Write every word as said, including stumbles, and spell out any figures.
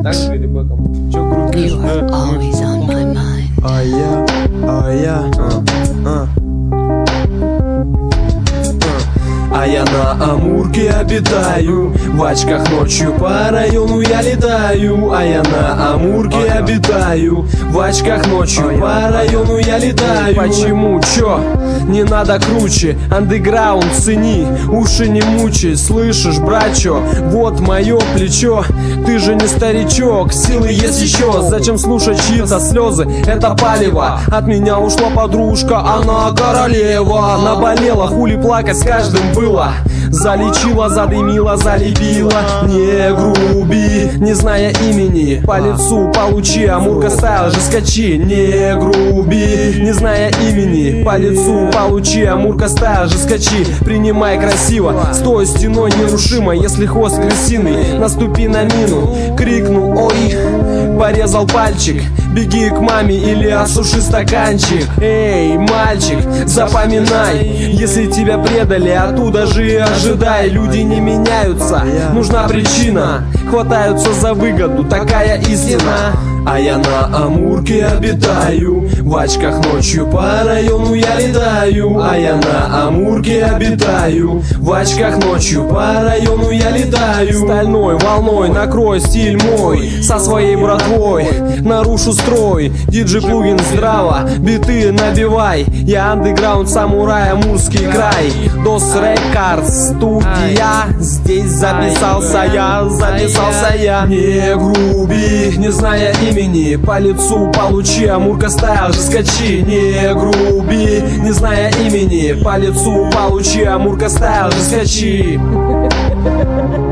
Так же или бэком? Чё крутишь? You are always on my mind. А я, а я, а, а. А я на Амурке обитаю, в очках ночью по району я летаю. А я на Амурке обитаю, в очках ночью по району я летаю. Почему? Чё? Не надо круче, андеграунд цени, уши не мучай, слышишь, брачо? Вот мое плечо, ты же не старичок, силы есть еще. Зачем слушать чьи-то слезы, это палево. От меня ушла подружка, она королева. Наболела, хули плакать с каждым было. Залечила, задымила, залепила. Не груби, не зная имени, по лицу получи, Амурка стайл же скачи. Не груби, не зная имени, по лицу получи, Амурка стайл же скачи. Принимай красиво, стой стеной нерушимо. Если хвост крысиный, наступи на мину. Крикну, ой, порезал пальчик, беги к маме или осуши стаканчик. Эй, мальчик, запоминай, если тебя предали, оттуда же и ожидай. Люди не меняются, нужна причина, хватаются за выгоду, такая истина. А я на Амурке обитаю, в очках ночью по району я летаю. А я на Амурке обитаю, в очках ночью по району я летаю. Стальной волной накрой стиль мой, со своей братвой нарушу строй. Диджей Плугин здраво, биты набивай. Я андеграунд самурай, Амурский край. Дос Рекордс студия, здесь записался я, записался я. Не груби, не зная имени, по лицу получи, Амурка стайл же скачи. Не груби, не зная имени, по лицу получи, Амурка стайл же скачи.